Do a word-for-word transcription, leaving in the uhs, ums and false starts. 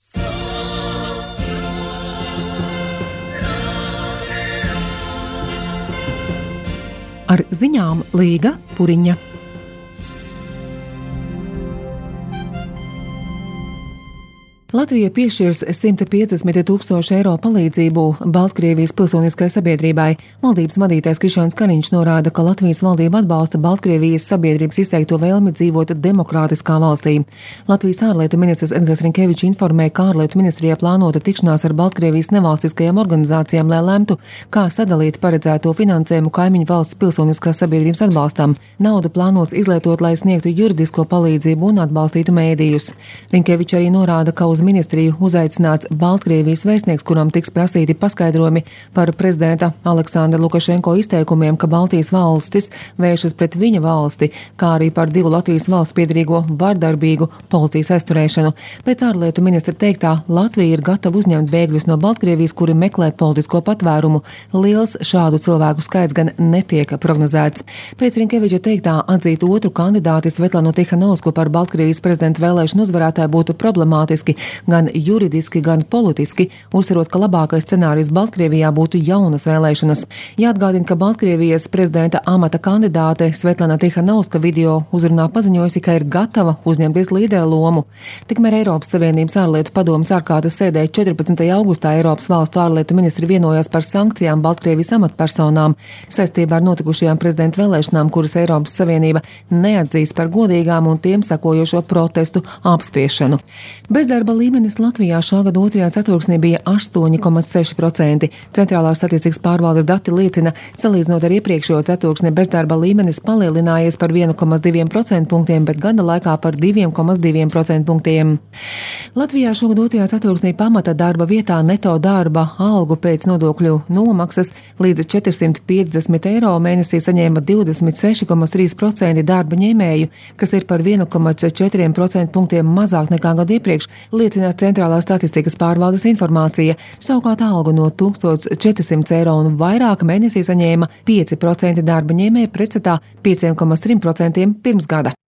Ar ziņām Līga Puriņa. Latvija piešķirs simt piecdesmit tūkstošu eiro palīdzību Baltkrievijas pilsoniskai sabiedrībai. Valdības vadītājs Krišjāns Kariņš norāda, ka Latvijas valdība atbalsta Baltkrievijas sabiedrības izteikto vēlmi dzīvot demokrātiskā valstī. Latvijas ārlietu ministrs Edgars Rinkevičs informē, ka ārlietu ministrijā plānota tikšanās ar Baltkrievijas nevalstiskajām organizācijām, lai lemtu, kā sadalīt paredzēto finansējumu kaimiņu valsts pilsoniskās sabiedrības atbalstam. Naudu plānots izlietot, lai sniegtu juridisko palīdzību un atbalstītu mēdījus. Rinkevičs arī norāda, ka uz ministriju uzaicināts Baltkrievijas vēstnieks, kuram tiks prasīti paskaidrojumi par prezidenta Aleksandra Lukašenko izteikumiem, ka Baltijas valstis vēršas pret viņa valsti, kā arī par divu Latvijas valsts piedarīgo vardarbīgu policijas aizturēšanu. Pēc ārlietu ministra teiktā, Latvija ir gatava uzņemt bēgļus no Baltkrievijas, kuri meklē politisko patvērumu. Liels šādu cilvēku skaits gan netiek prognozēts. Pēc Rinkeviča teiktā, atzīt otru kandidāti Svetlanu Tihanovsku par Baltkrievijas prezidenta vēlēšanu uzvarētāju būtu problemātiski, gan juridiski, gan politiski, uzsverot, ka labākais scenārijs Baltkrievijā būtu jaunas vēlēšanas. Jāatgādina, ka Baltkrievijas prezidenta amata kandidāte Svetlana Tihanovska video uzrunā paziņojusi, ka ir gatava uzņemties līdera lomu. Tikmēr Eiropas Savienības ārlietu padomes ārkārtas sēdē četrpadsmitajā augustā Eiropas valstu ārlietu ministri vienojās par sankcijām Baltkrievijas amatpersonām saistībā ar notikušajām prezidenta vēlēšanām, kuras Eiropas Savienība neatzīs par godīgām un tiem sekojošo protestu apspiešanu. Bezdarba līmenis Latvijā šā gada otrajā ceturksnī bija astoņi komats seši procenti. Centrālās statistikas pārvaldes dati liecina, salīdzinot ar iepriekšējo ceturksni, bezdarba līmenis palielinājies par vienu komats diviem procentpunktiem, bet gada laikā par diviem komats diviem procentpunktiem. Latvijā šogad otrajā ceturksnī pamata darba vietā neto darba algu pēc nodokļu nomaksas līdz četrsimt piecdesmit eiro mēnesī saņēma divdesmit seši komats trīs procenti darba ņēmēju, kas ir par vienu komats četriem procentpunktiem mazāk nekā gadu iepriekš, liecina Centrālās statistikas pārvaldes informācija. Savukārt algu no tūkstoš četrsimt eiro un vairāk mēnesī saņēma pieci procenti darba ņēmēji pretstatā pieciem komats trim procentiem pirms gada.